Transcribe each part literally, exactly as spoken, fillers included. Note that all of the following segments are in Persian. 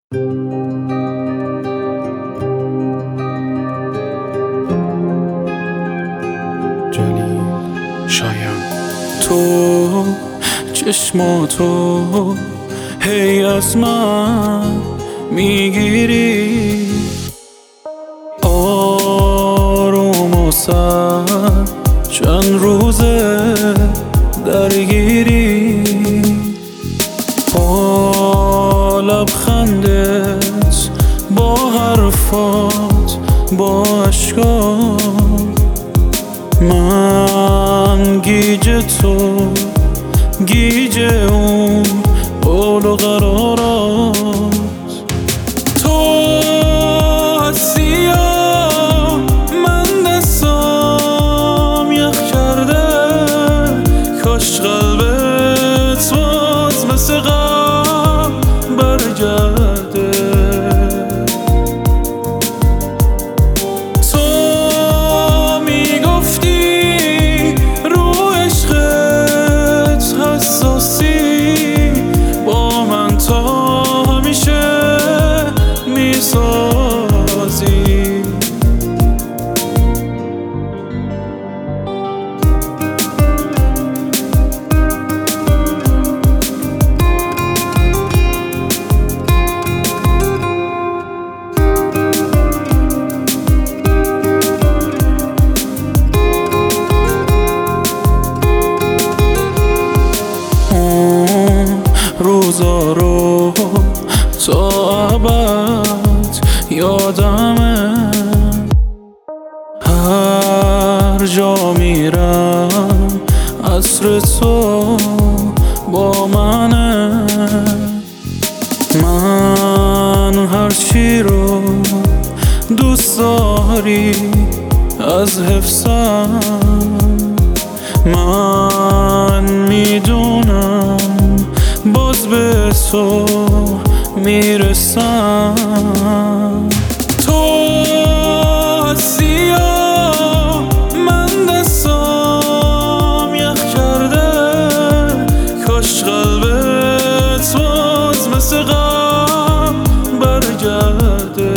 جلیل شایان. تو چشماتو هی از من میگیری، آروم و سر چند روزه درگیری، با لبخندت، با حرفات، با عشقات، من گیج تو، گیج اون قول و قرارات. تو هستی یا من دستام یخ کرده، کاش قلبت باز مثل قبل برگرده. تو میگفتی رو عشقت حساسی، با من تا همیشه میسازی. روزا رو تا ابد یادمه، هر جا میرم عطر تو با منه. من هر چی رو دوست داری از حفظم، من میدونم باز به تو میرسم. تو هستی یا من دستام یخ کرده، کاش قلبت باز مثل قبل برگرده.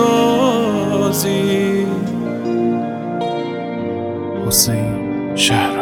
میسازی. حسین شهر.